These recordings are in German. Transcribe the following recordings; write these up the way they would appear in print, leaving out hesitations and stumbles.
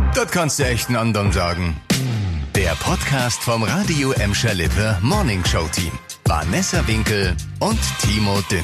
Das kannst du echt einen anderen sagen. Der Podcast vom Radio Emscher Lippe Morning Show Team. Vanessa Winkel und Timo Düngen.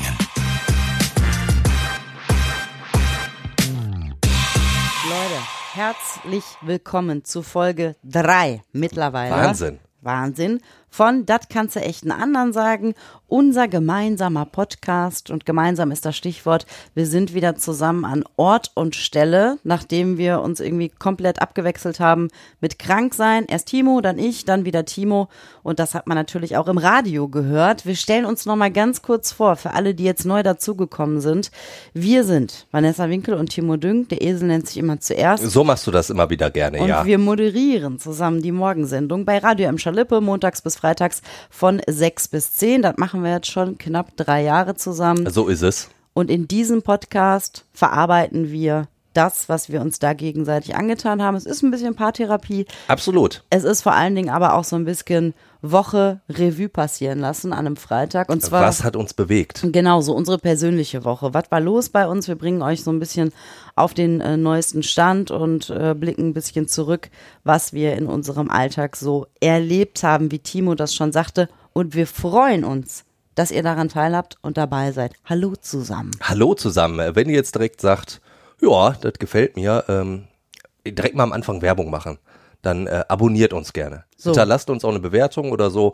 Leute, herzlich willkommen zu Folge 3 mittlerweile. Wahnsinn. Von Das kannst du echt einen anderen sagen. Unser gemeinsamer Podcast, und gemeinsam ist das Stichwort. Wir sind wieder zusammen an Ort und Stelle, nachdem wir uns irgendwie komplett abgewechselt haben mit Kranksein. Erst Timo, dann ich, dann wieder Timo, und das hat man natürlich auch im Radio gehört. Wir stellen uns nochmal ganz kurz vor, für alle, die jetzt neu dazugekommen sind. Wir sind Vanessa Winkel und Timo Düngen. Der Esel nennt sich immer zuerst. So machst du das immer wieder gerne, und ja. Und wir moderieren zusammen die Morgensendung bei Radio Emscher Lippe, montags bis freitags von 6 bis 10. Das machen wir jetzt schon knapp 3 Jahre zusammen. So ist es. Und in diesem Podcast verarbeiten wir das, was wir uns da gegenseitig angetan haben. Es ist ein bisschen Paartherapie. Absolut. Es ist vor allen Dingen aber auch so ein bisschen Woche Revue passieren lassen an einem Freitag. Und zwar, was hat uns bewegt? Genau, so unsere persönliche Woche. Was war los bei uns? Wir bringen euch so ein bisschen auf den neuesten Stand und blicken ein bisschen zurück, was wir in unserem Alltag so erlebt haben, wie Timo das schon sagte. Und wir freuen uns, dass ihr daran teilhabt und dabei seid. Hallo zusammen. Hallo zusammen. Wenn ihr jetzt direkt sagt, ja, das gefällt mir, direkt mal am Anfang Werbung machen. Dann abonniert uns gerne. So. Hinterlasst uns auch eine Bewertung oder so,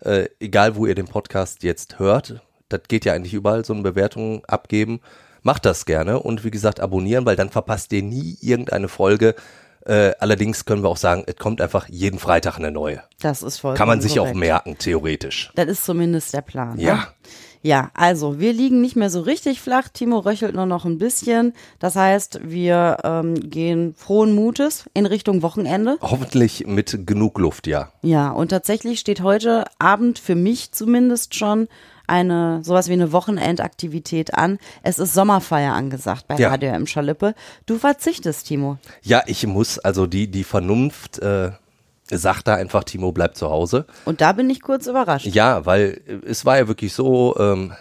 egal wo ihr den Podcast jetzt hört. Das geht ja eigentlich überall, so eine Bewertung abgeben. Macht das gerne und wie gesagt abonnieren, weil dann verpasst ihr nie irgendeine Folge. Allerdings können wir auch sagen, es kommt einfach jeden Freitag eine neue. Das ist vollkommen kann man sich korrekt. Auch merken, theoretisch. Das ist zumindest der Plan. Ja. Ne? Ja, also wir liegen nicht mehr so richtig flach. Timo röchelt nur noch ein bisschen. Das heißt, wir gehen frohen Mutes in Richtung Wochenende. Hoffentlich mit genug Luft, ja. Ja, und tatsächlich steht heute Abend für mich zumindest schon sowas wie eine Wochenendaktivität an. Es ist Sommerfeier angesagt bei Radio Emscher Lippe. Du verzichtest, Timo. Ja, ich muss, also die Vernunft sagt da einfach, Timo bleibt zu Hause. Und da bin ich kurz überrascht. Ja, weil es war ja wirklich so,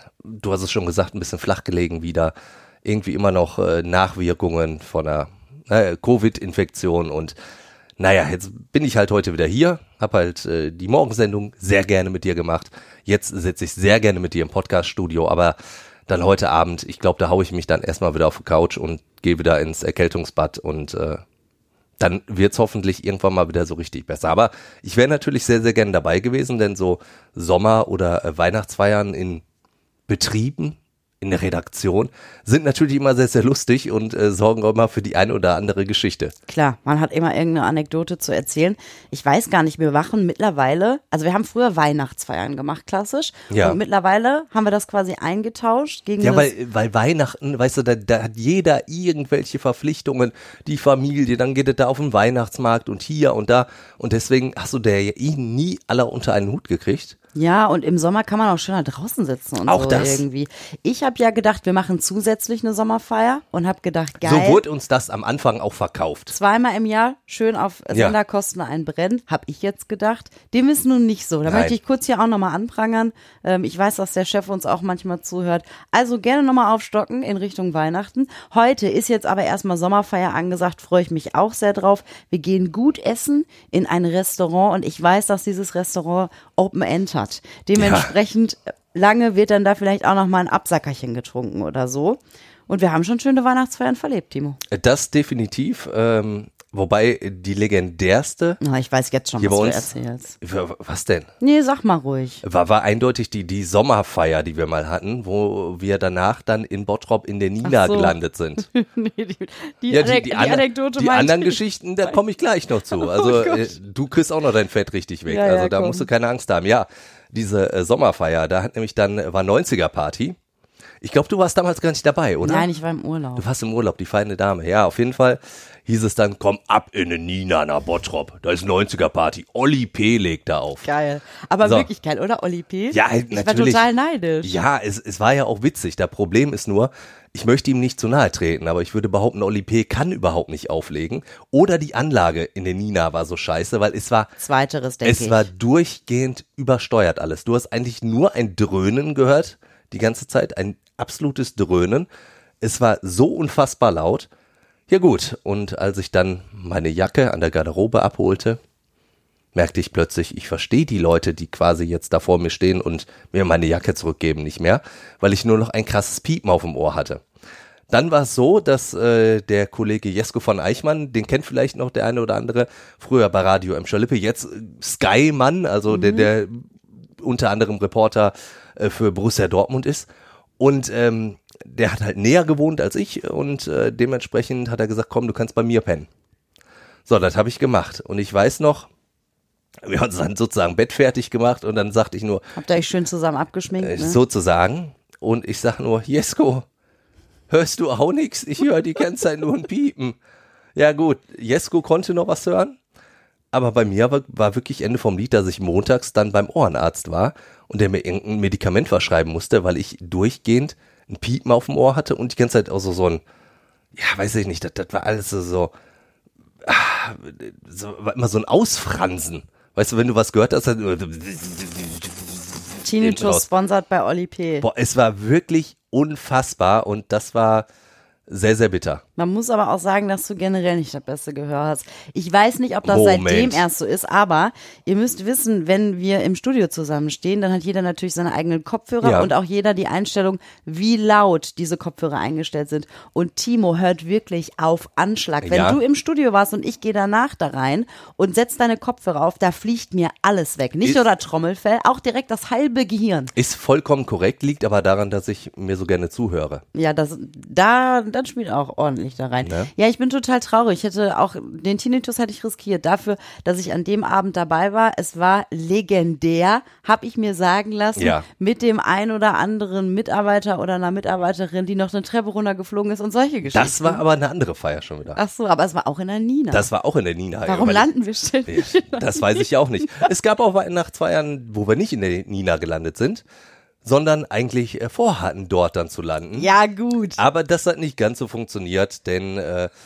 du hast es schon gesagt, ein bisschen flach gelegen wieder. Irgendwie immer noch Nachwirkungen von einer Covid-Infektion und naja, jetzt bin ich halt heute wieder hier, hab halt die Morgensendung sehr gerne mit dir gemacht. Jetzt sitze ich sehr gerne mit dir im Podcast-Studio, aber dann heute Abend, ich glaube, da haue ich mich dann erstmal wieder auf die Couch und gehe wieder ins Erkältungsbad und dann wird's hoffentlich irgendwann mal wieder so richtig besser. Aber ich wäre natürlich sehr, sehr gerne dabei gewesen, denn so Sommer- oder Weihnachtsfeiern in Betrieben, in der Redaktion, sind natürlich immer sehr, sehr lustig und sorgen auch immer für die eine oder andere Geschichte. Klar, man hat immer irgendeine Anekdote zu erzählen. Ich weiß gar nicht, wir machen mittlerweile, also wir haben früher Weihnachtsfeiern gemacht, klassisch. Ja. Und mittlerweile haben wir das quasi eingetauscht gegen Ja, das. weil Weihnachten, weißt du, da hat jeder irgendwelche Verpflichtungen, die Familie, dann geht es da auf den Weihnachtsmarkt und hier und da. Und deswegen hast du ja nie alle unter einen Hut gekriegt. Ja, und im Sommer kann man auch schöner draußen sitzen und auch so das. Irgendwie. Ich habe ja gedacht, wir machen zusätzlich eine Sommerfeier und habe gedacht, geil. So wurde uns das am Anfang auch verkauft. 2-mal im Jahr schön auf Senderkosten einbrennen, habe ich jetzt gedacht. Dem ist nun nicht so. Da möchte ich kurz hier auch nochmal anprangern. Ich weiß, dass der Chef uns auch manchmal zuhört. Also gerne nochmal aufstocken in Richtung Weihnachten. Heute ist jetzt aber erstmal Sommerfeier angesagt, freue ich mich auch sehr drauf. Wir gehen gut essen in ein Restaurant und ich weiß, dass dieses Restaurant Open End hat. Dementsprechend lange wird dann da vielleicht auch noch mal ein Absackerchen getrunken oder so. Und wir haben schon schöne Weihnachtsfeiern verlebt, Timo. Das definitiv. Wobei die legendärste. Na, ich weiß jetzt schon, was du erzählst. Was denn? Nee, sag mal ruhig. War eindeutig die Sommerfeier, die wir mal hatten, wo wir danach dann in Bottrop in der Nina gelandet sind. Nee, die Anekdote die anderen Geschichten, da komme ich gleich noch zu. Also du kriegst auch noch dein Fett richtig weg. Ja, also da komm. musst du keine Angst haben. Ja, diese Sommerfeier, da hat nämlich dann, war 90er-Party. Ich glaube, du warst damals gar nicht dabei, oder? Nein, ich war im Urlaub. Du warst im Urlaub, die feine Dame. Ja, auf jeden Fall hieß es dann, komm ab in den Nina nach Bottrop. Da ist 90er-Party. Olli P. legt da auf. Geil. Aber So. wirklich geil, oder, Olli P.? Ja, Ich natürlich. war total neidisch. Ja, es war ja auch witzig. Das Problem ist nur, ich möchte ihm nicht zu nahe treten, aber ich würde behaupten, Olli P. kann überhaupt nicht auflegen. Oder die Anlage in der Nina war so scheiße, weil es war... Zweiteres, denke ich. Es war durchgehend übersteuert alles. Du hast eigentlich nur ein Dröhnen gehört, die ganze Zeit, ein absolutes Dröhnen. Es war so unfassbar laut. Ja gut, und als ich dann meine Jacke an der Garderobe abholte, merkte ich plötzlich, ich verstehe die Leute, die quasi jetzt da vor mir stehen und mir meine Jacke zurückgeben, nicht mehr, weil ich nur noch ein krasses Piepen auf dem Ohr hatte. Dann war es so, dass der Kollege Jesko von Eichmann, den kennt vielleicht noch der eine oder andere, früher bei Radio Emscher-Lippe, jetzt Sky-Mann, also der unter anderem Reporter für Borussia Dortmund ist. Und der hat halt näher gewohnt als ich und dementsprechend hat er gesagt, komm, du kannst bei mir pennen. So, das habe ich gemacht. Und ich weiß noch, wir haben uns dann sozusagen Bett fertig gemacht und dann sagte ich nur... Habt ihr euch schön zusammen abgeschminkt, ne? Sozusagen. Und ich sag nur, Jesko, hörst du auch nichts? Ich höre die ganze Zeit nur ein Piepen. Ja gut, Jesko konnte noch was hören, aber bei mir war wirklich Ende vom Lied, dass ich montags dann beim Ohrenarzt war und der mir irgendein Medikament verschreiben musste, weil ich durchgehend ein Piepen auf dem Ohr hatte und die ganze Zeit auch so ein, ja, weiß ich nicht, das war alles so immer so ein Ausfransen. Weißt du, wenn du was gehört hast, dann Tinnitus sponsert bei Oli P. Boah, es war wirklich unfassbar und das war sehr, sehr bitter. Man muss aber auch sagen, dass du generell nicht das beste Gehör hast. Ich weiß nicht, ob das seitdem erst so ist, aber ihr müsst wissen, wenn wir im Studio zusammenstehen, dann hat jeder natürlich seine eigenen Kopfhörer und auch jeder die Einstellung, wie laut diese Kopfhörer eingestellt sind. Und Timo hört wirklich auf Anschlag. Wenn du im Studio warst und ich gehe danach da rein und setz deine Kopfhörer auf, da fliegt mir alles weg. Nicht nur das Trommelfell, auch direkt das halbe Gehirn. Ist vollkommen korrekt, liegt aber daran, dass ich mir so gerne zuhöre. Ja, dann spielt auch ordentlich da rein. Ne? Ja, ich bin total traurig. Den Tinnitus hätte ich riskiert. Dafür, dass ich an dem Abend dabei war. Es war legendär, habe ich mir sagen lassen, mit dem ein oder anderen Mitarbeiter oder einer Mitarbeiterin, die noch eine Treppe runtergeflogen ist und solche Geschichten. Das war aber eine andere Feier schon wieder. Ach so, aber es war auch in der Nina. Das war auch in der Nina. Warum landen wir ständig in der Das weiß ich auch nicht. Es gab auch Weihnachtsfeiern, wo wir nicht in der Nina gelandet sind, sondern eigentlich vorhatten, dort dann zu landen. Ja, gut. Aber das hat nicht ganz so funktioniert, denn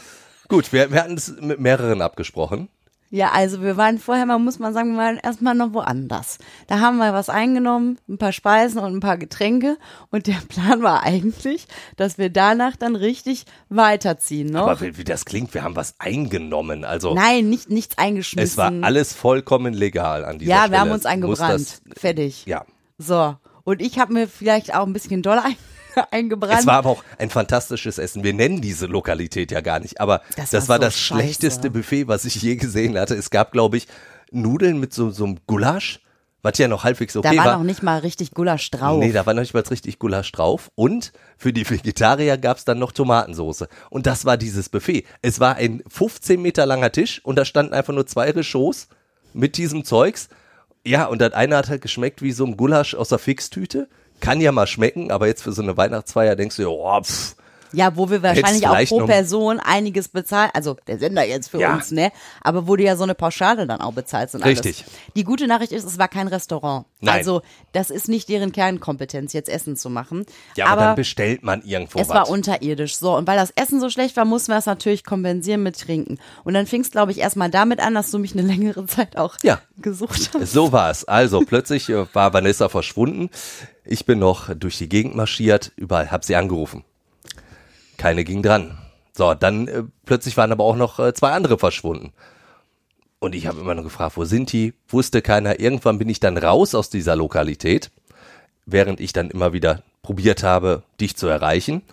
gut, wir hatten es mit mehreren abgesprochen. Ja, also wir waren vorher, muss man sagen, wir waren erstmal noch woanders. Da haben wir was eingenommen, ein paar Speisen und ein paar Getränke und der Plan war eigentlich, dass wir danach dann richtig weiterziehen noch. Aber wie das klingt, wir haben was eingenommen, also. Nein, nichts eingeschmissen. Es war alles vollkommen legal an dieser Stelle. Ja, wir haben uns eingebrannt. Fertig. Ja. So. Und ich habe mir vielleicht auch ein bisschen doll eingebrannt. Es war aber auch ein fantastisches Essen. Wir nennen diese Lokalität ja gar nicht, aber das war das schlechteste Buffet, was ich je gesehen hatte. Es gab, glaube ich, Nudeln mit so einem Gulasch, was ja noch halbwegs okay war. Da war noch nicht mal richtig Gulasch drauf. Nee, da war noch nicht mal richtig Gulasch drauf. Und für die Vegetarier gab es dann noch Tomatensoße. Und das war dieses Buffet. Es war ein 15 Meter langer Tisch und da standen einfach nur 2 Rechauds mit diesem Zeugs. Ja, und das eine hat halt geschmeckt wie so ein Gulasch aus der Fixtüte. Kann ja mal schmecken, aber jetzt für so eine Weihnachtsfeier denkst du, oh, pff. Ja, wo wir wahrscheinlich auch pro Person einiges bezahlen, also der Sender jetzt für uns, ne? Aber wo du ja so eine Pauschale dann auch bezahlst und alles. Richtig. Die gute Nachricht ist, es war kein Restaurant. Nein. Also das ist nicht deren Kernkompetenz, jetzt Essen zu machen. Ja, aber dann bestellt man irgendwo was. Es war unterirdisch. So, und weil das Essen so schlecht war, mussten wir es natürlich kompensieren mit Trinken. Und dann fing es, glaube ich, erstmal damit an, dass du mich eine längere Zeit auch gesucht hast. So war es. Also plötzlich war Vanessa verschwunden. Ich bin noch durch die Gegend marschiert, überall, hab sie angerufen. Keine ging dran. So, dann plötzlich waren aber auch noch 2 andere verschwunden. Und ich habe immer noch gefragt, wo sind die? Wusste keiner. Irgendwann bin ich dann raus aus dieser Lokalität, während ich dann immer wieder probiert habe, dich zu erreichen.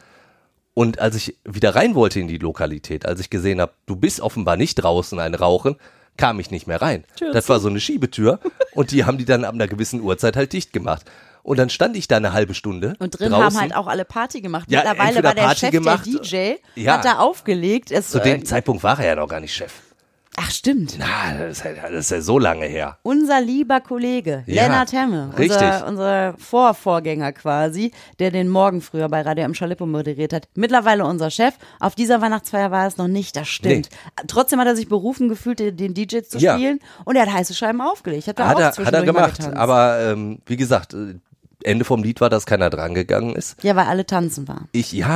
Und als ich wieder rein wollte in die Lokalität, als ich gesehen habe, du bist offenbar nicht draußen ein Rauchen, kam ich nicht mehr rein. Das war so eine Schiebetür und die haben die dann ab einer gewissen Uhrzeit halt dicht gemacht. Und dann stand ich da eine halbe Stunde und drin draußen. Haben halt auch alle Party gemacht. Ja, mittlerweile war der Party Chef, gemacht, der DJ, hat da aufgelegt. Zu dem Zeitpunkt war er ja noch gar nicht Chef. Ach, stimmt. Na, das ist ja so lange her. Unser lieber Kollege, Lennart Hemme, unser Vorvorgänger quasi, der den Morgen früher bei Radio Emscher-Lippe moderiert hat. Mittlerweile unser Chef. Auf dieser Weihnachtsfeier war es noch nicht, das stimmt. Nee. Trotzdem hat er sich berufen gefühlt, den DJ zu spielen und er hat heiße Scheiben aufgelegt. Hat er gemacht, aber wie gesagt, Ende vom Lied war, dass keiner drangegangen ist. Ja, weil alle tanzen waren.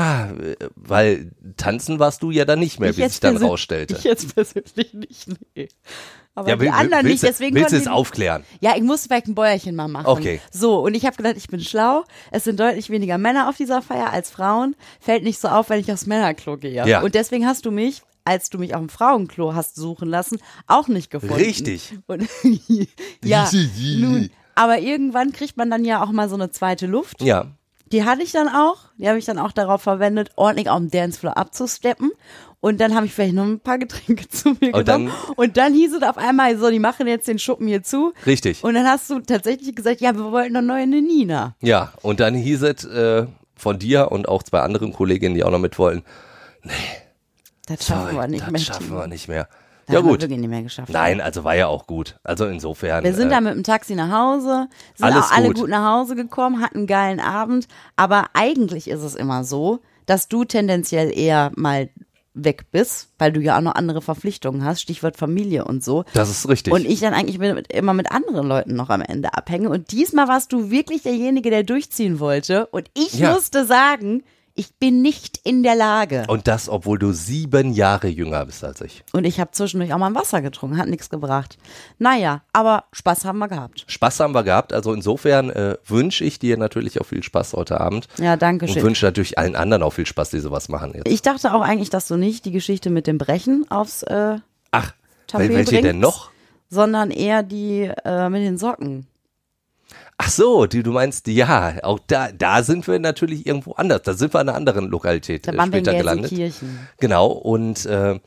Weil tanzen warst du ja dann nicht mehr, wie sich dann rausstellte. Ich jetzt persönlich nicht, nee. Aber die anderen nicht, deswegen willst du es aufklären? Ja, ich muss vielleicht ein Bäuerchen mal machen. Okay. So, und ich habe gedacht, ich bin schlau. Es sind deutlich weniger Männer auf dieser Feier als Frauen. Fällt nicht so auf, wenn ich aufs Männerklo gehe. Ja. Und deswegen hast du mich, als du mich auf dem Frauenklo hast suchen lassen, auch nicht gefunden. Richtig. Und ja, nun, aber irgendwann kriegt man dann ja auch mal so eine zweite Luft. Ja. Die hatte ich dann auch. Die habe ich dann auch darauf verwendet, ordentlich auf dem Dancefloor abzusteppen. Und dann habe ich vielleicht noch ein paar Getränke zu mir genommen. Und dann hieß es auf einmal so, die machen jetzt den Schuppen hier zu. Richtig. Und dann hast du tatsächlich gesagt, ja, wir wollten eine neue Nina. Ja, und dann hieß es von dir und auch 2 anderen Kolleginnen, die auch noch mit wollten, nee, das schaffen wir nicht mehr. Das schaffen wir nicht mehr. Da haben wir wirklich nicht mehr geschafft. Nein, also war ja auch gut. Also insofern. Wir sind da mit dem Taxi nach Hause, sind auch alle gut nach Hause gekommen, hatten einen geilen Abend. Aber eigentlich ist es immer so, dass du tendenziell eher mal weg bist, weil du ja auch noch andere Verpflichtungen hast, Stichwort Familie und so. Das ist richtig. Und ich dann eigentlich immer mit anderen Leuten noch am Ende abhänge. Und diesmal warst du wirklich derjenige, der durchziehen wollte. Und ich musste sagen, ich bin nicht in der Lage. Und das, obwohl du 7 Jahre jünger bist als ich. Und ich habe zwischendurch auch mal Wasser getrunken, hat nichts gebracht. Naja, aber Spaß haben wir gehabt. Spaß haben wir gehabt, also insofern wünsche ich dir natürlich auch viel Spaß heute Abend. Ja, danke schön. Und wünsche natürlich allen anderen auch viel Spaß, die sowas machen jetzt. Ich dachte auch eigentlich, dass du nicht die Geschichte mit dem Brechen aufs Tapet welche bringst, denn noch? Sondern eher die mit den Socken. Ach so, du meinst, ja, auch da sind wir natürlich irgendwo anders. Da sind wir in einer anderen Lokalität später gelandet. Genau, und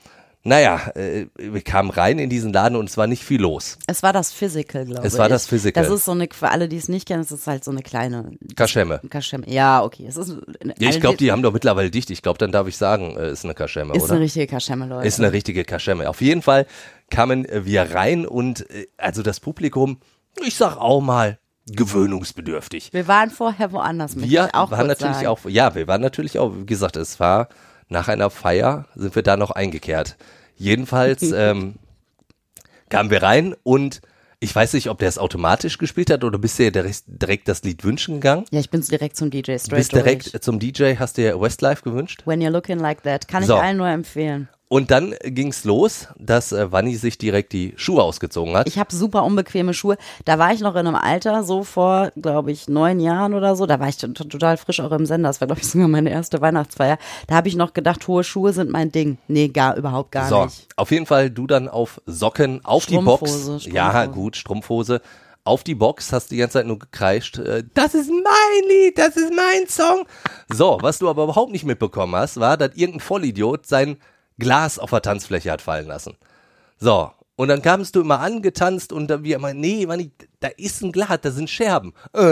wir kamen rein in diesen Laden und es war nicht viel los. Es war das Physical, glaube ich. Es war das Physical. Das ist so eine, für alle, die es nicht kennen, es ist halt so eine kleine Kaschemme. Ja, okay. Es ist ich glaube, die haben doch mittlerweile dicht. Ich glaube, dann darf ich sagen, ist eine Kaschemme, oder? Ist eine richtige Kaschemme, Leute. Ist eine richtige Kaschemme. Auf jeden Fall kamen wir rein und also das Publikum, ich sag auch mal, gewöhnungsbedürftig. Wir waren vorher woanders. Wir waren natürlich auch, wie gesagt, es war nach einer Feier, sind wir da noch eingekehrt. Jedenfalls kamen wir rein und ich weiß nicht, ob der es automatisch gespielt hat oder bist du ja direkt das Lied wünschen gegangen? Ja, ich bin direkt zum DJ, straight Bist direkt zum DJ, hast dir Westlife gewünscht? When You're Looking Like That, kann ich allen nur empfehlen. Und dann ging's los, dass Vanni sich direkt die Schuhe ausgezogen hat. Ich habe super unbequeme Schuhe. Da war ich noch in einem Alter, so vor, glaube ich, 9 Jahren oder so. Da war ich total frisch auch im Sender. Das war, glaube ich, sogar meine erste Weihnachtsfeier. Da habe ich noch gedacht, hohe Schuhe sind mein Ding. Nee, überhaupt gar nicht. Auf jeden Fall du dann auf Socken, auf die Box. Ja, gut, Strumpfhose. Auf die Box, hast die ganze Zeit nur gekreischt, das ist mein Lied, das ist mein Song. So, was du aber überhaupt nicht mitbekommen hast, war, dass irgendein Vollidiot sein Glas auf der Tanzfläche hat fallen lassen. So, und dann kamst du immer angetanzt und dann wir immer, nee, Mann, da ist ein Glas, da sind Scherben.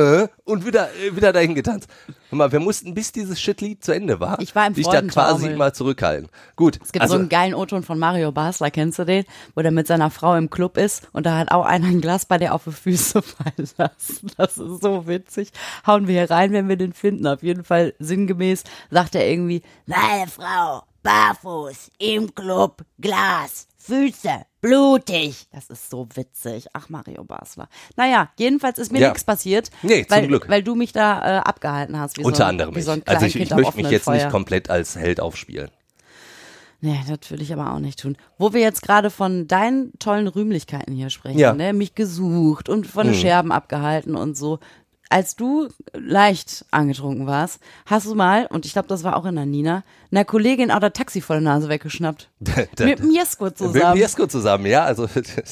Und wieder dahin getanzt. Hör mal, wir mussten, bis dieses Shit-Lied zu Ende war, ich war im dich da quasi mal zurückhalten. Gut. Es gibt so einen geilen O-Ton von Mario Basler, kennst du den? Wo der mit seiner Frau im Club ist und da hat auch einer ein Glas bei der auf die Füße fallen lassen. Das ist so witzig. Hauen wir hier rein, wenn wir den finden. Auf jeden Fall sinngemäß sagt er irgendwie, meine Frau, barfuß, im Club, Glas, Füße, blutig. Das ist so witzig. Ach, Mario Basler. Naja, jedenfalls ist mir nichts passiert. Nee, zum Glück. Weil du mich da abgehalten hast. Unter anderem ich. Also ich möchte mich jetzt nicht komplett als Held aufspielen. Nee, das will ich aber auch nicht tun. Wo wir jetzt gerade von deinen tollen Rühmlichkeiten hier sprechen, ne? Mich gesucht und von den Scherben abgehalten und so. Als du leicht angetrunken warst, hast du mal, und ich glaube, das war auch in der Nina, einer Kollegin auch das Taxi vor der Nase weggeschnappt. Mit dem Jesko zusammen. Mit dem Jesko zusammen, ja. Also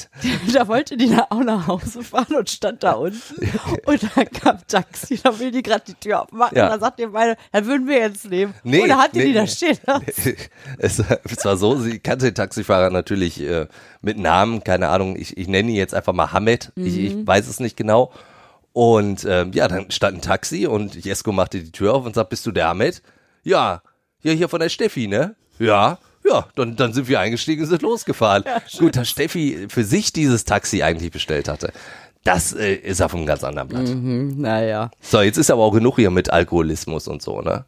da wollte die da auch nach Hause fahren und stand da unten. Und dann kam Taxi, da will die gerade die Tür aufmachen. Ja. Und dann sagt ihr beide, dann würden wir jetzt nehmen. Und da hat die da stehen lassen. Es war so, sie kannte den Taxifahrer natürlich mit Namen, keine Ahnung, ich nenne ihn jetzt einfach mal Hamed. Ich weiß es nicht genau. Und dann stand ein Taxi und Jesko machte die Tür auf und sagt, bist du der Hamed? Ja, hier von der Steffi, ne? Ja, dann sind wir eingestiegen und sind losgefahren. Ja, gut, dass Steffi für sich dieses Taxi eigentlich bestellt hatte. Das ist auf einem ganz anderen Blatt. Naja. So, jetzt ist aber auch genug hier mit Alkoholismus und so, ne?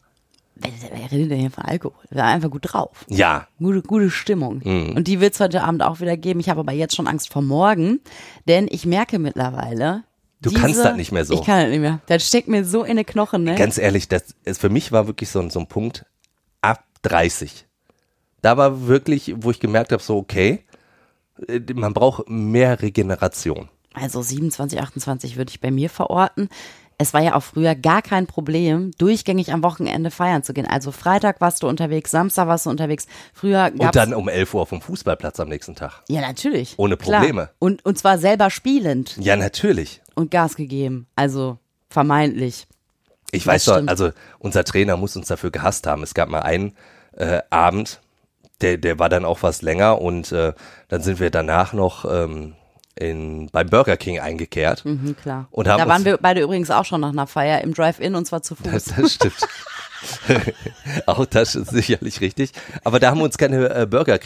Wer redet denn hier von Alkohol? Wir sind einfach gut drauf. Ja. Gute Stimmung. Und die wird es heute Abend auch wieder geben. Ich habe aber jetzt schon Angst vor morgen, denn ich merke mittlerweile, kannst das nicht mehr so. Ich kann das nicht mehr. Das steckt mir so in den Knochen, ne? Ganz ehrlich, für mich war wirklich so ein Punkt ab 30. Da war wirklich, wo ich gemerkt habe, so okay, man braucht mehr Regeneration. Also 27, 28 würde ich bei mir verorten. Es war ja auch früher gar kein Problem, durchgängig am Wochenende feiern zu gehen. Also Freitag warst du unterwegs, Samstag warst du unterwegs. Früher gab's Und dann um 11 Uhr auf dem Fußballplatz am nächsten Tag. Ja, natürlich. Ohne Probleme. Klar. Und zwar selber spielend. Ja, natürlich. Und Gas gegeben. Also vermeintlich. Ich weiß doch, also unser Trainer muss uns dafür gehasst haben. Es gab mal einen Abend, der war dann auch was länger und dann sind wir danach noch beim Burger King eingekehrt. Klar. Und haben da waren wir beide übrigens auch schon nach einer Feier im Drive-In und zwar zu Fuß. Das stimmt. Auch das ist sicherlich richtig. Aber da haben wir uns keine Burger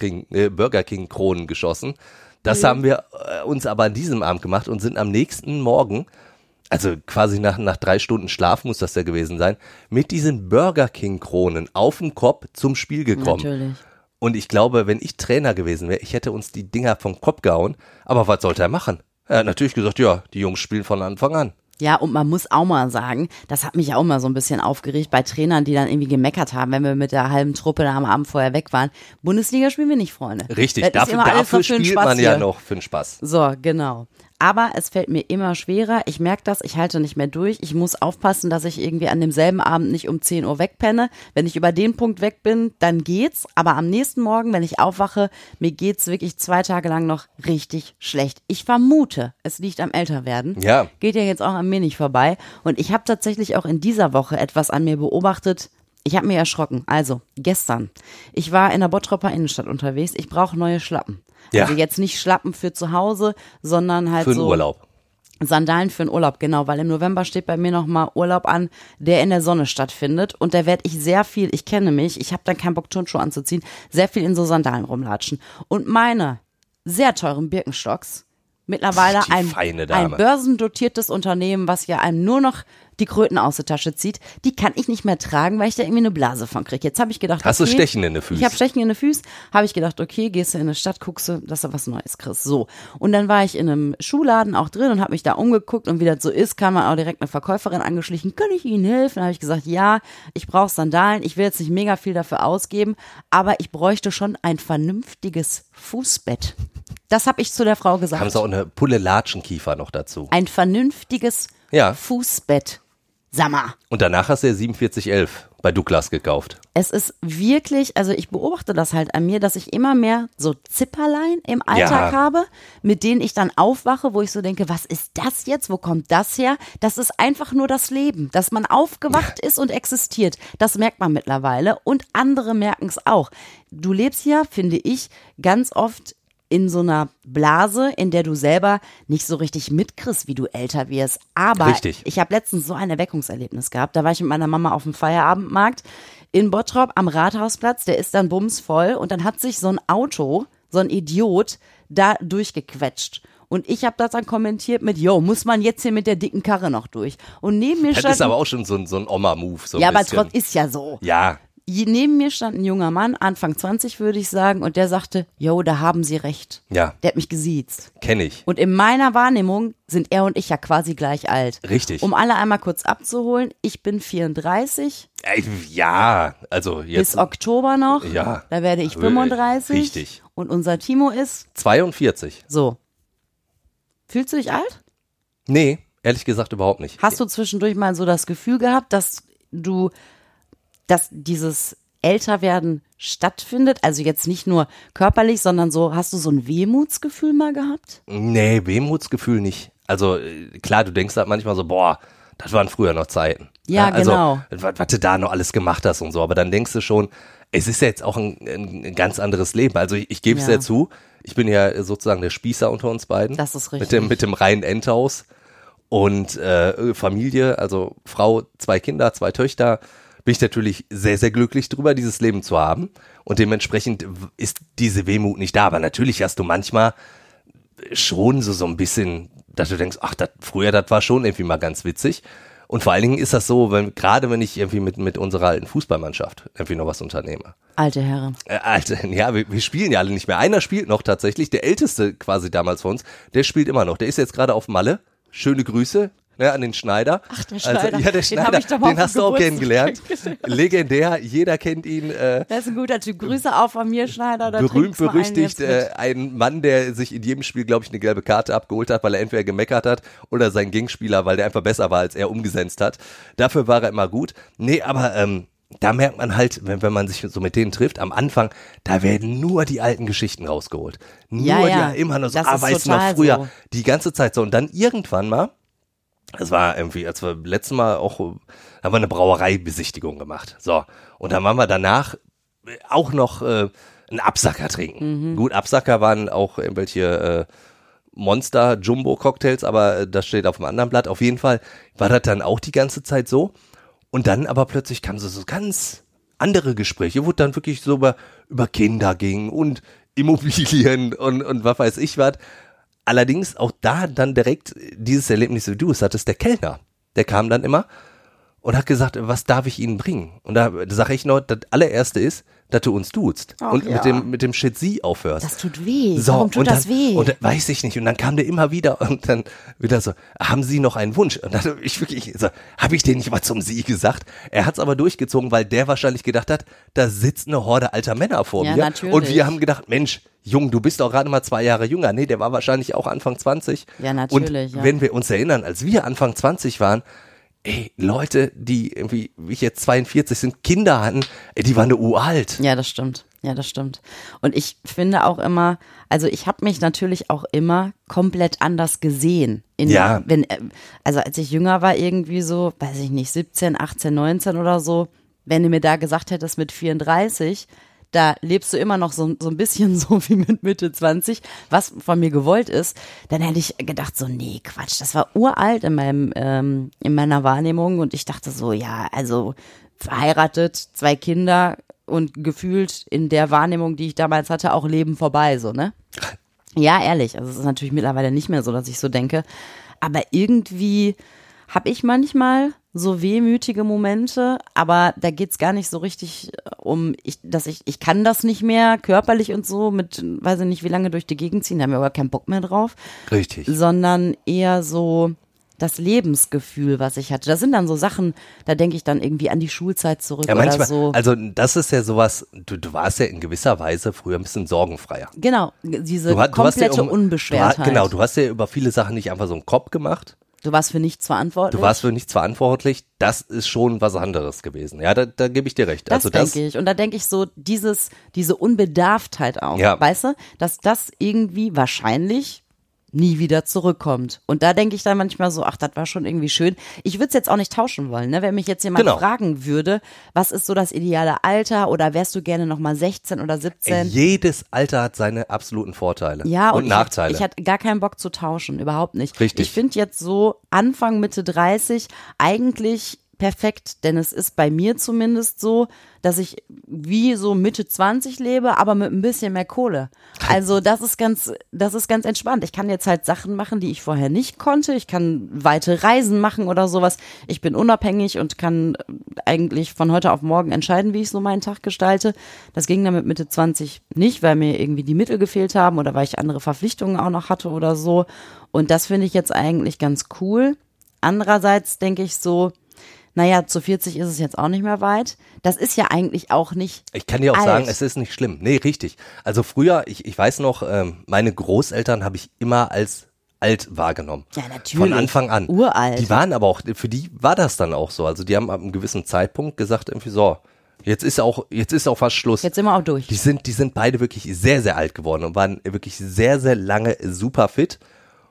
King Kronen geschossen. Das haben wir uns aber an diesem Abend gemacht und sind am nächsten Morgen, also quasi nach 3 Stunden Schlaf muss das ja gewesen sein, mit diesen Burger King Kronen auf dem Kopf zum Spiel gekommen. Natürlich. Und ich glaube, wenn ich Trainer gewesen wäre, ich hätte uns die Dinger vom Kopf gehauen. Aber was sollte er machen? Er hat natürlich gesagt, ja, die Jungs spielen von Anfang an. Ja, und man muss auch mal sagen, das hat mich auch mal so ein bisschen aufgeregt bei Trainern, die dann irgendwie gemeckert haben, wenn wir mit der halben Truppe da am Abend vorher weg waren. Bundesliga spielen wir nicht, Freunde. Richtig, dafür spielt man ja noch für den Spaß. So, genau. Aber es fällt mir immer schwerer. Ich merke das, ich halte nicht mehr durch. Ich muss aufpassen, dass ich irgendwie an demselben Abend nicht um 10 Uhr wegpenne. Wenn ich über den Punkt weg bin, dann geht's. Aber am nächsten Morgen, wenn ich aufwache, mir geht's wirklich 2 Tage lang noch richtig schlecht. Ich vermute, es liegt am Älterwerden. Ja. Geht ja jetzt auch an mir nicht vorbei. Und ich habe tatsächlich auch in dieser Woche etwas an mir beobachtet. Ich habe mich erschrocken. Also, gestern. Ich war in der Bottroper Innenstadt unterwegs. Ich brauche neue Schlappen. Ja. Also jetzt nicht Schlappen für zu Hause, sondern halt für den so Urlaub. Sandalen für den Urlaub, genau, weil im November steht bei mir nochmal Urlaub an, der in der Sonne stattfindet und da werde ich sehr viel, ich kenne mich, ich habe dann keinen Bock Turnschuhe anzuziehen, sehr viel in so Sandalen rumlatschen. Und meine sehr teuren Birkenstocks, mittlerweile ein börsendotiertes Unternehmen, was ja einem nur noch die Kröten aus der Tasche zieht, die kann ich nicht mehr tragen, weil ich da irgendwie eine Blase von kriege. Jetzt habe ich gedacht, hast du Stechen in den Füßen? Ich habe Stechen in den Füßen, habe ich gedacht, okay, gehst du in eine Stadt, guckst du, dass du was Neues kriegst. So. Und dann war ich in einem Schuhladen auch drin und habe mich da umgeguckt und wie das so ist, kam man auch direkt eine Verkäuferin angeschlichen, kann ich Ihnen helfen? Dann habe ich gesagt, ja, ich brauche Sandalen, ich will jetzt nicht mega viel dafür ausgeben, aber ich bräuchte schon ein vernünftiges Fußbett. Das habe ich zu der Frau gesagt. Haben Sie auch eine Pulle Latschenkiefer noch dazu? Ein vernünftiges Fußbett. Sag mal. Und danach hast du ja 4711 bei Douglas gekauft. Es ist wirklich, also ich beobachte das halt an mir, dass ich immer mehr so Zipperlein im Alltag habe, mit denen ich dann aufwache, wo ich so denke, was ist das jetzt? Wo kommt das her? Das ist einfach nur das Leben, dass man aufgewacht ist und existiert. Das merkt man mittlerweile und andere merken es auch. Du lebst ja, finde ich, ganz oft in so einer Blase, in der du selber nicht so richtig mitkriegst, wie du älter wirst. Aber ich habe letztens so ein Erweckungserlebnis gehabt. Da war ich mit meiner Mama auf dem Feierabendmarkt in Bottrop am Rathausplatz. Der ist dann bumsvoll und dann hat sich so ein Auto, so ein Idiot, da durchgequetscht. Und ich habe das dann kommentiert mit, muss man jetzt hier mit der dicken Karre noch durch? Und neben mir stand... Das ist aber auch schon so ein Oma-Move. So ja, aber trotzdem ist ja so. Ja. Neben mir stand ein junger Mann, Anfang 20 würde ich sagen, und der sagte, da haben Sie recht. Ja. Der hat mich gesiezt. Kenn ich. Und in meiner Wahrnehmung sind er und ich ja quasi gleich alt. Richtig. Um alle einmal kurz abzuholen, ich bin 34. Ja, also jetzt. Bis Oktober noch. Ja. Da werde ich 35. Richtig. Und unser Timo ist? 42. So. Fühlst du dich alt? Nee, ehrlich gesagt überhaupt nicht. Hast du zwischendurch mal so das Gefühl gehabt, dass dieses Älterwerden stattfindet? Also jetzt nicht nur körperlich, sondern so, hast du so ein Wehmutsgefühl mal gehabt? Nee, Wehmutsgefühl nicht. Also klar, du denkst halt manchmal so, boah, das waren früher noch Zeiten. Ja, also, genau. Was du da noch alles gemacht hast und so. Aber dann denkst du schon, es ist ja jetzt auch ein ganz anderes Leben. Also ich gebe es ja zu, ich bin ja sozusagen der Spießer unter uns beiden. Das ist richtig. Mit dem reinen Endhaus und Familie, also Frau, 2 Kinder, 2 Töchter. Bin ich natürlich sehr, sehr glücklich drüber, dieses Leben zu haben. Und dementsprechend ist diese Wehmut nicht da. Aber natürlich hast du manchmal schon so ein bisschen, dass du denkst, ach, früher, das war schon irgendwie mal ganz witzig. Und vor allen Dingen ist das so, gerade wenn ich irgendwie mit unserer alten Fußballmannschaft irgendwie noch was unternehme. Alte Herren. Wir spielen ja alle nicht mehr. Einer spielt noch tatsächlich, der Älteste quasi damals von uns, der spielt immer noch. Der ist jetzt gerade auf Malle schöne Grüße. Ja, an den Schneider. Ach, der Schneider. Also, ja, der Schneider, den hast du auch kennengelernt. Legendär, jeder kennt ihn. Das ist ein guter Typ. Grüße auch von mir, Schneider. Berühmt, berüchtigt, ein Mann, der sich in jedem Spiel, glaube ich, eine gelbe Karte abgeholt hat, weil er entweder gemeckert hat oder sein Gegenspieler, weil der einfach besser war, als er umgesetzt hat. Dafür war er immer gut. Nee, aber da merkt man halt, wenn man sich so mit denen trifft, am Anfang, da werden nur die alten Geschichten rausgeholt. Nur die immer nur so, weißt du noch, früher, so. Die ganze Zeit so. Und dann irgendwann mal, es war irgendwie, als wir letztes Mal auch, haben wir eine Brauereibesichtigung gemacht. So. Und dann waren wir danach auch noch einen Absacker trinken. Gut, Absacker waren auch irgendwelche Monster-Jumbo-Cocktails, aber das steht auf einem anderen Blatt. Auf jeden Fall war das dann auch die ganze Zeit so. Und dann aber plötzlich kamen so ganz andere Gespräche, wo dann wirklich so über Kinder ging und Immobilien und was weiß ich was. Allerdings auch da dann direkt dieses Erlebnis, wie du es hattest, der Kellner, der kam dann immer und hat gesagt, was darf ich Ihnen bringen? Und da sage ich noch, das allererste ist, dass du uns duzt und mit dem Shit Sie aufhörst. Das tut weh. So, warum tut das weh? Und weiß ich nicht. Und dann kam der immer wieder und dann wieder so, haben Sie noch einen Wunsch? Und dann ich wirklich so, habe ich den nicht mal zum Sie gesagt? Er hat es aber durchgezogen, weil der wahrscheinlich gedacht hat, da sitzt eine Horde alter Männer vor mir. Natürlich. Und wir haben gedacht, Mensch, Jung, du bist doch gerade mal 2 Jahre jünger. Nee, der war wahrscheinlich auch Anfang 20. Ja, natürlich. Und wenn wir uns erinnern, als wir Anfang 20 waren, Leute, die irgendwie, wie ich jetzt 42 sind, Kinder hatten, die waren uralt. Ja, das stimmt. Ja, das stimmt. Und ich finde auch immer, also ich habe mich natürlich auch immer komplett anders gesehen. Also als ich jünger war, irgendwie so, weiß ich nicht, 17, 18, 19 oder so, wenn du mir da gesagt hättest mit 34, da lebst du immer noch so ein bisschen so wie mit Mitte 20, was von mir gewollt ist, dann hätte ich gedacht so, nee, Quatsch, das war uralt in meiner Wahrnehmung und ich dachte so, ja, also verheiratet, 2 Kinder und gefühlt in der Wahrnehmung, die ich damals hatte, auch Leben vorbei, so, ne? Ja, ehrlich, also es ist natürlich mittlerweile nicht mehr so, dass ich so denke, aber irgendwie habe ich manchmal so wehmütige Momente, aber da geht's gar nicht so richtig ich kann das nicht mehr körperlich und so mit, weiß ich nicht, wie lange durch die Gegend ziehen, da haben wir aber keinen Bock mehr drauf. Richtig. Sondern eher so das Lebensgefühl, was ich hatte. Das sind dann so Sachen, da denke ich dann irgendwie an die Schulzeit zurück ja, manchmal, oder so. Also das ist ja sowas, du warst ja in gewisser Weise früher ein bisschen sorgenfreier. Genau, diese komplette Unbeschwertheit. Genau, du hast ja über viele Sachen nicht einfach so einen Kopf gemacht. Du warst für nichts verantwortlich. Das ist schon was anderes gewesen. Ja, da gebe ich dir recht. Das denke ich. Und da denke ich so, diese Unbedarftheit auch, weißt du, dass das irgendwie wahrscheinlich nie wieder zurückkommt. Und da denke ich dann manchmal so, ach, das war schon irgendwie schön. Ich würde es jetzt auch nicht tauschen wollen, ne? Wenn mich jetzt jemand fragen würde, was ist so das ideale Alter oder wärst du gerne nochmal 16 oder 17? Jedes Alter hat seine absoluten Vorteile und Nachteile. Ich hatte gar keinen Bock zu tauschen, überhaupt nicht. Richtig. Ich finde jetzt so Anfang, Mitte 30 eigentlich perfekt, denn es ist bei mir zumindest so, dass ich wie so Mitte 20 lebe, aber mit ein bisschen mehr Kohle. Also das ist ganz entspannt. Ich kann jetzt halt Sachen machen, die ich vorher nicht konnte. Ich kann weite Reisen machen oder sowas. Ich bin unabhängig und kann eigentlich von heute auf morgen entscheiden, wie ich so meinen Tag gestalte. Das ging dann mit Mitte 20 nicht, weil mir irgendwie die Mittel gefehlt haben oder weil ich andere Verpflichtungen auch noch hatte oder so. Und das finde ich jetzt eigentlich ganz cool. Andererseits denke ich so, naja, zu 40 ist es jetzt auch nicht mehr weit. Das ist ja eigentlich auch nicht Ich kann dir auch sagen, es ist nicht schlimm. Nee, richtig. Also früher, ich weiß noch, meine Großeltern habe ich immer als alt wahrgenommen. Ja, natürlich. Von Anfang an. Uralt. Die waren aber auch, für die war das dann auch so. Also die haben ab einem gewissen Zeitpunkt gesagt, irgendwie so, jetzt ist auch fast Schluss. Jetzt sind wir auch durch. Die sind beide wirklich sehr, sehr alt geworden und waren wirklich sehr, sehr lange super fit.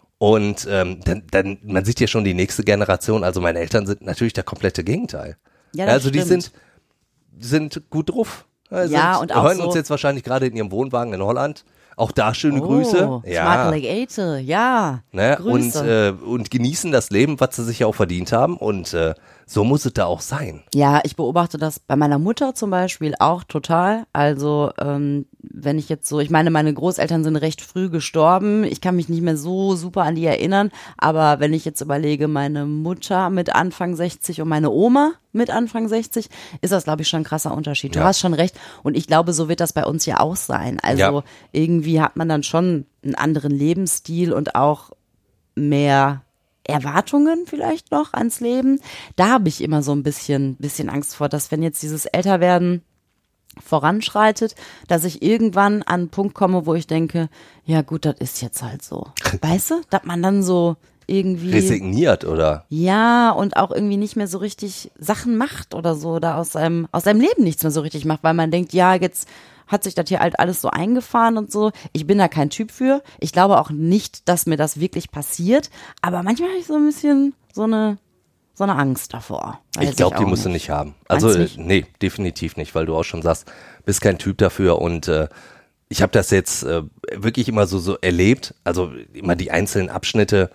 Und dann man sieht ja schon die nächste Generation, also meine Eltern sind natürlich der komplette Gegenteil. Ja, das also stimmt. Die sind gut drauf. Und auch hören so uns jetzt wahrscheinlich gerade in ihrem Wohnwagen in Holland. Auch da schöne Grüße. Ja. Smart Lake Ate, ja. Ne? Grüße. Und genießen das Leben, was sie sich ja auch verdient haben. Und so muss es da auch sein. Ja, ich beobachte das bei meiner Mutter zum Beispiel auch total. Also wenn ich jetzt so, ich meine, meine Großeltern sind recht früh gestorben. Ich kann mich nicht mehr so super an die erinnern. Aber wenn ich jetzt überlege, meine Mutter mit Anfang 60 und meine Oma mit Anfang 60, ist das, glaube ich, schon ein krasser Unterschied. Du hast schon recht. Und ich glaube, so wird das bei uns ja auch sein. Also irgendwie hat man dann schon einen anderen Lebensstil und auch mehr Erwartungen vielleicht noch ans Leben. Da habe ich immer so ein bisschen Angst vor, dass wenn jetzt dieses Älterwerden voranschreitet, dass ich irgendwann an einen Punkt komme, wo ich denke, ja gut, das ist jetzt halt so. Weißt du? Dass man dann so irgendwie resigniert, oder? Ja, und auch irgendwie nicht mehr so richtig Sachen macht oder so, oder aus seinem Leben nichts mehr so richtig macht, weil man denkt, ja, jetzt hat sich das hier halt alles so eingefahren und so. Ich bin da kein Typ für. Ich glaube auch nicht, dass mir das wirklich passiert, aber manchmal habe ich so ein bisschen so eine Angst davor. Ich glaube, die musst du nicht haben. Also nee, definitiv nicht, weil du auch schon sagst, bist kein Typ dafür und ich habe das jetzt wirklich immer so erlebt, also immer die einzelnen Abschnitte.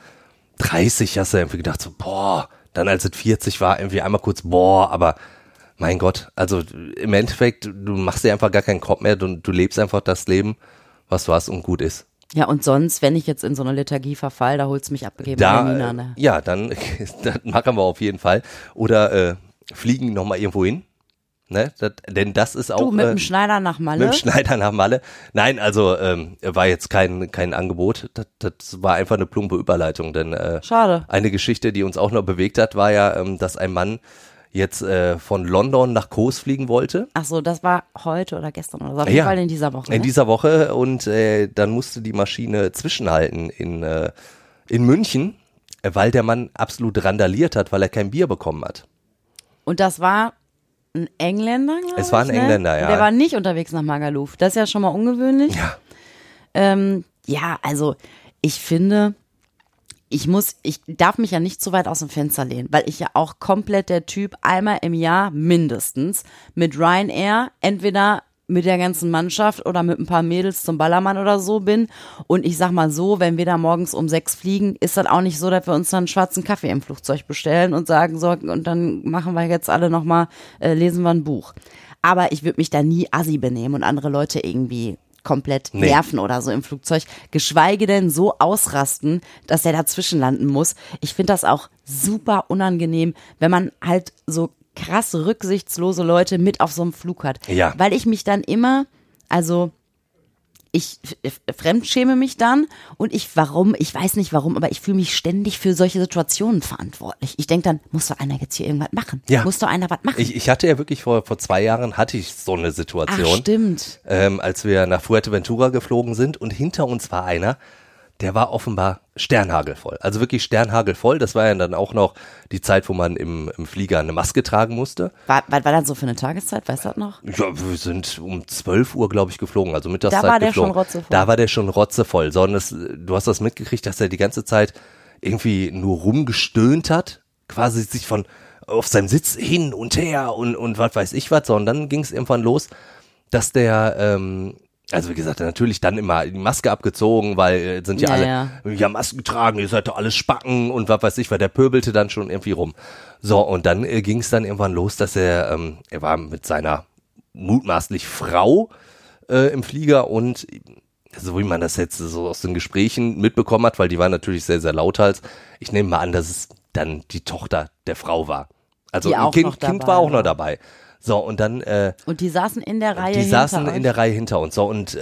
30 hast du irgendwie gedacht, so boah, dann als es 40 war, irgendwie einmal kurz boah, aber mein Gott, also im Endeffekt, du machst dir einfach gar keinen Kopf mehr, du lebst einfach das Leben, was du hast und gut ist. Ja, und sonst, wenn ich jetzt in so eine Lethargie verfall, da holt's mich abgegeben. Ne? Ja, dann machen wir auf jeden Fall. Oder fliegen nochmal irgendwo hin. Ne? Denn das ist auch. Du, mit dem Schneider nach Malle? Mit dem Schneider nach Malle. Nein, also war jetzt kein Angebot. Das war einfach eine plumpe Überleitung. Denn schade. Eine Geschichte, die uns auch noch bewegt hat, war ja, dass ein Mann jetzt von London nach Kos fliegen wollte. Ach so, das war heute oder gestern oder so. Auf jeden Fall in dieser Woche. In dieser Woche und dann musste die Maschine zwischenhalten in München, weil der Mann absolut randaliert hat, weil er kein Bier bekommen hat. Und das war ein Engländer, glaube ich. Es war ein Engländer, ja. Der war nicht unterwegs nach Magaluf. Das ist ja schon mal ungewöhnlich. Ja. Ja, also ich finde, ich darf mich ja nicht zu weit aus dem Fenster lehnen, weil ich ja auch komplett der Typ einmal im Jahr mindestens mit Ryanair entweder mit der ganzen Mannschaft oder mit ein paar Mädels zum Ballermann oder so bin. Und ich sag mal so, wenn wir da morgens um 6 fliegen, ist das auch nicht so, dass wir uns dann einen schwarzen Kaffee im Flugzeug bestellen und sagen so, und dann machen wir jetzt alle nochmal, lesen wir ein Buch. Aber ich würde mich da nie assi benehmen und andere Leute irgendwie komplett nerven oder so im Flugzeug, geschweige denn so ausrasten, dass der dazwischen landen muss. Ich finde das auch super unangenehm, wenn man halt so krass rücksichtslose Leute mit auf so einem Flug hat. Ja. Weil ich mich dann immer, also ich fremdschäme mich dann und ich weiß nicht warum, aber ich fühle mich ständig für solche Situationen verantwortlich. Ich denke dann, muss doch einer jetzt hier irgendwas machen? Ja. Muss doch einer was machen? Ich hatte ja wirklich vor 2 Jahren hatte ich so eine Situation. Ach, stimmt. Als wir nach Fuerteventura geflogen sind und hinter uns war einer, der war offenbar sternhagelvoll. Also wirklich sternhagelvoll. Das war ja dann auch noch die Zeit, wo man im Flieger eine Maske tragen musste. Was war das so für eine Tageszeit? Weißt du das noch? Ja, wir sind um 12 Uhr, glaube ich, geflogen. Also Mittagszeit da war geflogen. Der schon rotzevoll. Da war der schon rotzevoll. Du hast das mitgekriegt, dass er die ganze Zeit irgendwie nur rumgestöhnt hat. Quasi sich auf seinem Sitz hin und her und was weiß ich was. So, und dann ging es irgendwann los, dass der also wie gesagt, natürlich dann immer die Maske abgezogen, weil sind ja alle, ja Masken tragen, ihr seid doch alles Spacken und was weiß ich, weil der pöbelte dann schon irgendwie rum. So, und dann ging es dann irgendwann los, dass er war mit seiner mutmaßlich Frau im Flieger und so wie man das jetzt so aus den Gesprächen mitbekommen hat, weil die war natürlich sehr, sehr lauthals. Ich nehme mal an, dass es dann die Tochter der Frau war. Also ein Kind war auch noch dabei. So, und dann und die saßen in der Reihe in der Reihe hinter uns. So, und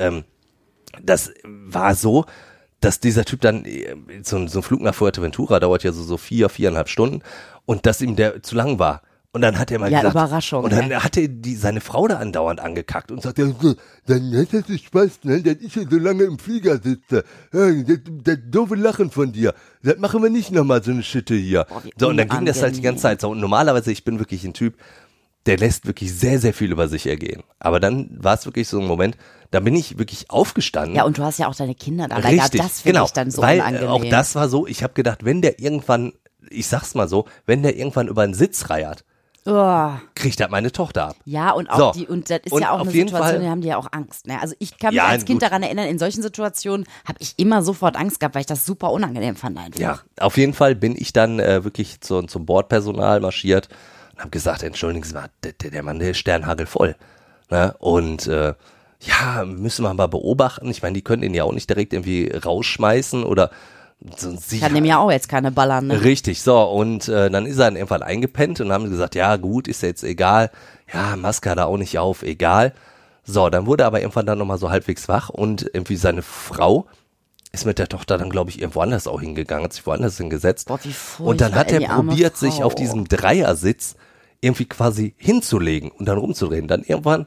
das war so, dass dieser Typ dann, so ein Flug nach Fuerteventura dauert ja so 4,5 Stunden und dass ihm der zu lang war. Und dann hat er mal gesagt, Überraschung. Und dann hat er seine Frau da andauernd angekackt und sagt, ja, dann hättest du Spaß, ne, dass ich hier so lange im Flieger sitze. Das doofe Lachen von dir. Das machen wir nicht nochmal so eine Schitte hier. So, und dann ging das halt die ganze Zeit so. Und normalerweise, ich bin wirklich ein Typ, der lässt wirklich sehr, sehr viel über sich ergehen. Aber dann war es wirklich so ein Moment, da bin ich wirklich aufgestanden. Ja, und du hast ja auch deine Kinder da. Richtig, das finde ich dann so unangenehm. Auch das war so, ich habe gedacht, wenn der irgendwann, ich sag's mal so, wenn der irgendwann über einen Sitz reiert, kriegt das meine Tochter ab. Ja, und auch und das ist ja auch eine Situation, da haben die ja auch Angst. Ne? Also ich kann mich als Kind daran erinnern, in solchen Situationen habe ich immer sofort Angst gehabt, weil ich das super unangenehm fand einfach. Ja, auf jeden Fall bin ich dann wirklich zum Bordpersonal marschiert und habe gesagt, entschuldigen Sie mal, der Mann, der ist sternhagelvoll. Ne? Und ja, müssen wir mal beobachten. Ich meine, die können ihn ja auch nicht direkt irgendwie rausschmeißen oder so. Kann dem ja auch jetzt keine ballern, ne? Richtig, so, und dann ist er dann irgendwann eingepennt und haben gesagt, ja gut, ist ja jetzt egal, ja, Maske hat er auch nicht auf, egal. So, dann wurde er aber irgendwann dann nochmal so halbwegs wach und irgendwie seine Frau ist mit der Tochter dann, glaube ich, irgendwo anders auch hingegangen, hat sich woanders hingesetzt. Boah, wie furchtbar, und dann hat er probiert, Frau. sich auf diesem Dreiersitz irgendwie quasi hinzulegen und dann rumzudrehen. Dann irgendwann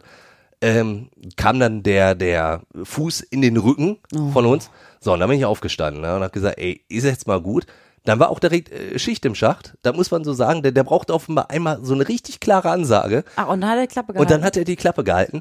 kam dann der Fuß in den Rücken von uns. So, und dann bin ich aufgestanden, ne, und habe gesagt, ey, ist jetzt mal gut. Dann war auch direkt Schicht im Schacht. Da muss man so sagen, der braucht offenbar einmal so eine richtig klare Ansage. Ach, und dann hat er die Klappe gehalten. Und dann hat er die Klappe gehalten.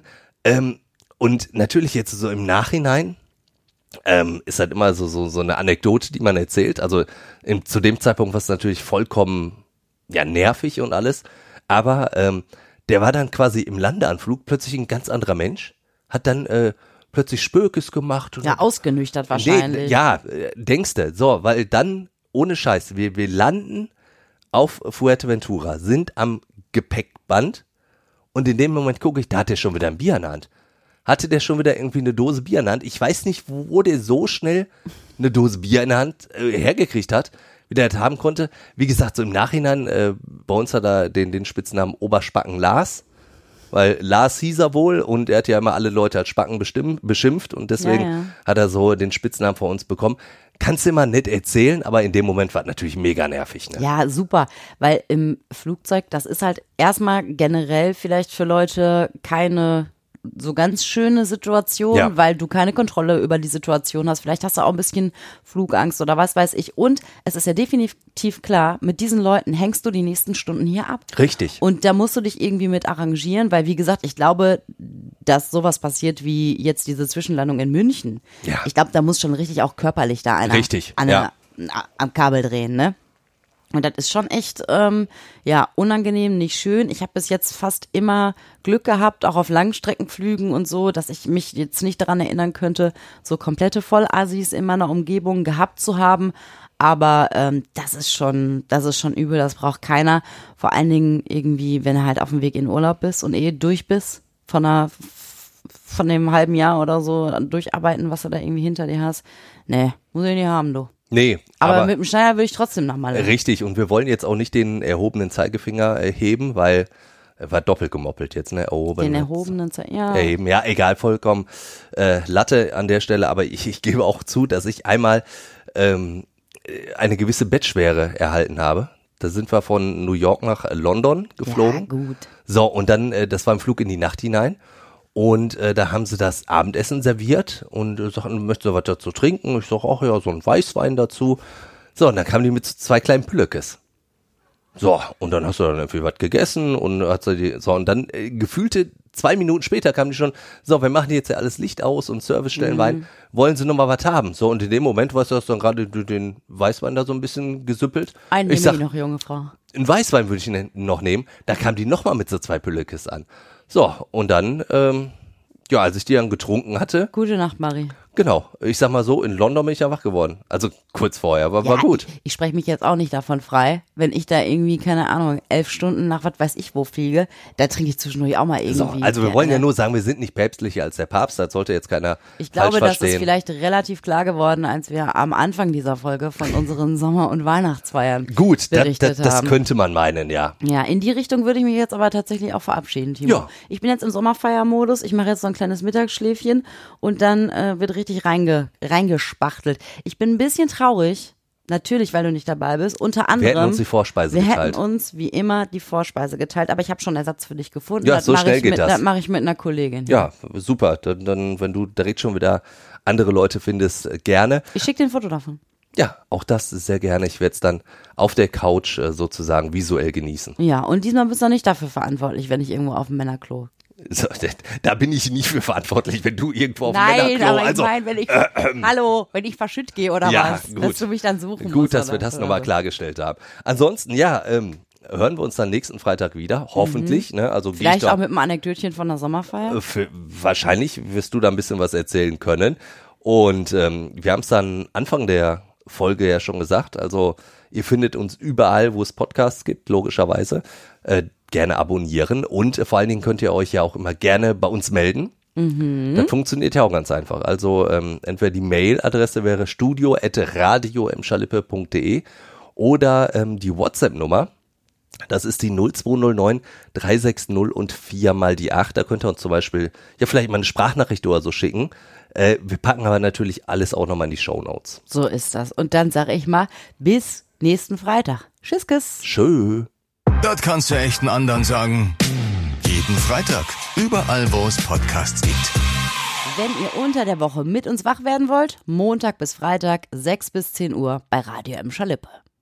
Und natürlich jetzt so im Nachhinein ist halt immer so eine Anekdote, die man erzählt. Also zu dem Zeitpunkt war es natürlich vollkommen nervig und alles. Aber der war dann quasi im Landeanflug plötzlich ein ganz anderer Mensch. Hat dann plötzlich Spökes gemacht. Und ausgenüchtert wahrscheinlich. Denkste. So, weil dann, ohne Scheiß, wir landen auf Fuerteventura, sind am Gepäckband und in dem Moment gucke ich, da hat der schon wieder ein Bier in der Hand. Hatte der schon wieder irgendwie eine Dose Bier in der Hand. Ich weiß nicht, wo der so schnell eine Dose Bier in der Hand hergekriegt hat, wie der das haben konnte. Wie gesagt, so im Nachhinein, bei uns hat er den Spitznamen Oberspacken Lars, weil Lars hieß er wohl und er hat ja immer alle Leute als Spacken beschimpft und deswegen hat er so den Spitznamen von uns bekommen. Kannst du immer nett erzählen, aber in dem Moment war es natürlich mega nervig. Ne? Ja, super, weil im Flugzeug, das ist halt erstmal generell vielleicht für Leute keine so ganz schöne Situation, weil du keine Kontrolle über die Situation hast. Vielleicht hast du auch ein bisschen Flugangst oder was weiß ich. Und es ist ja definitiv klar, mit diesen Leuten hängst du die nächsten Stunden hier ab. Richtig. Und da musst du dich irgendwie mit arrangieren, weil wie gesagt, ich glaube, dass sowas passiert wie jetzt diese Zwischenlandung in München. Ja. Ich glaube, da muss schon richtig auch körperlich da einer am Kabel drehen, ne? Und das ist schon echt, unangenehm, nicht schön. Ich habe bis jetzt fast immer Glück gehabt, auch auf Langstreckenflügen und so, dass ich mich jetzt nicht daran erinnern könnte, so komplette Vollassis in meiner Umgebung gehabt zu haben. Aber das ist schon übel, das braucht keiner. Vor allen Dingen irgendwie, wenn du halt auf dem Weg in Urlaub bist und durch bist, von dem halben Jahr oder so durcharbeiten, was du da irgendwie hinter dir hast. Nee, muss ich nicht haben, du. Nee, aber mit dem Schneider würde ich trotzdem nochmal. Richtig, und wir wollen jetzt auch nicht den erhobenen Zeigefinger erheben, weil er war doppelt gemoppelt jetzt, ne? Den erhobenen Zeigefinger, erheben, ja, egal, vollkommen Latte an der Stelle, aber ich gebe auch zu, dass ich einmal eine gewisse Bettschwere erhalten habe. Da sind wir von New York nach London geflogen. Ja, gut. So, und dann, das war ein Flug in die Nacht hinein. Und da haben sie das Abendessen serviert und sagten, möchtest du was dazu trinken? Ich sag, ach ja, so ein Weißwein dazu. So, und dann kamen die mit 2 kleinen Püllekes. So, und dann hast du dann irgendwie was gegessen und und dann gefühlte 2 Minuten später kamen die schon, so, wir machen jetzt ja alles Licht aus und Service stellen Wein, wollen sie noch mal was haben? So, und in dem Moment, weißt du, hast du dann gerade den Weißwein da so ein bisschen gesüppelt. Einen nehme ich noch, junge Frau. Einen Weißwein würde ich noch nehmen. Da kam die noch mal mit so 2 Püllekes an. So, und dann, als ich die dann getrunken hatte. Gute Nacht, Marie. Genau, ich sag mal so, in London bin ich ja wach geworden. Also kurz vorher, war gut. Ich spreche mich jetzt auch nicht davon frei, wenn ich da irgendwie, keine Ahnung, 11 Stunden nach was weiß ich wo fliege, da trinke ich zwischendurch auch mal irgendwie. So, also wir wollen ja nur sagen, wir sind nicht päpstlicher als der Papst, das sollte jetzt keiner Ich glaube, falsch verstehen. Das ist vielleicht relativ klar geworden, als wir am Anfang dieser Folge von unseren Sommer- und Weihnachtsfeiern berichtet haben. Das könnte man meinen, ja. Ja, in die Richtung würde ich mich jetzt aber tatsächlich auch verabschieden, Timo. Ja. Ich bin jetzt im Sommerfeiermodus, ich mache jetzt so ein kleines Mittagsschläfchen und dann wird richtig reingespachtelt. Ich bin ein bisschen traurig, natürlich, weil du nicht dabei bist. Unter anderem, wir hätten uns die Vorspeise geteilt. Wir hätten uns wie immer die Vorspeise geteilt, aber ich habe schon Ersatz für dich gefunden. Ja, so schnell geht das. Das mache ich mit einer Kollegin. Ja, super. Dann, wenn du direkt schon wieder andere Leute findest, gerne. Ich schicke dir ein Foto davon. Ja, auch das sehr gerne. Ich werde es dann auf der Couch sozusagen visuell genießen. Ja, und diesmal bist du nicht dafür verantwortlich, wenn ich irgendwo auf dem Männerklo. So, da bin ich nicht für verantwortlich, wenn du irgendwo auf dem Männerklo. Nein, aber ich meine, wenn ich verschütt gehe oder was, gut. dass du mich dann suchen musst. Gut, dass wir das nochmal klargestellt haben. Ansonsten, hören wir uns dann nächsten Freitag wieder, hoffentlich. Ne? Also vielleicht auch mit einem Anekdötchen von der Sommerfeier. Wahrscheinlich wirst du da ein bisschen was erzählen können. Und wir haben es dann Anfang der Folge ja schon gesagt, also ihr findet uns überall, wo es Podcasts gibt, logischerweise. Gerne abonnieren und vor allen Dingen könnt ihr euch ja auch immer gerne bei uns melden. Das funktioniert ja auch ganz einfach. Also entweder die Mailadresse wäre studio@radioemschalippe.de oder die WhatsApp-Nummer Das ist die 0209 360 und 4 mal die 8. Da könnt ihr uns zum Beispiel ja vielleicht mal eine Sprachnachricht oder so schicken. Wir packen aber natürlich alles auch nochmal in die Shownotes. So ist das. Und dann sage ich mal, bis nächsten Freitag. Tschüss. Tschö. Das kannst du echt einen anderen sagen. Jeden Freitag. Überall, wo es Podcasts gibt. Wenn ihr unter der Woche mit uns wach werden wollt, Montag bis Freitag, 6 bis 10 Uhr bei Radio Emscher Lippe.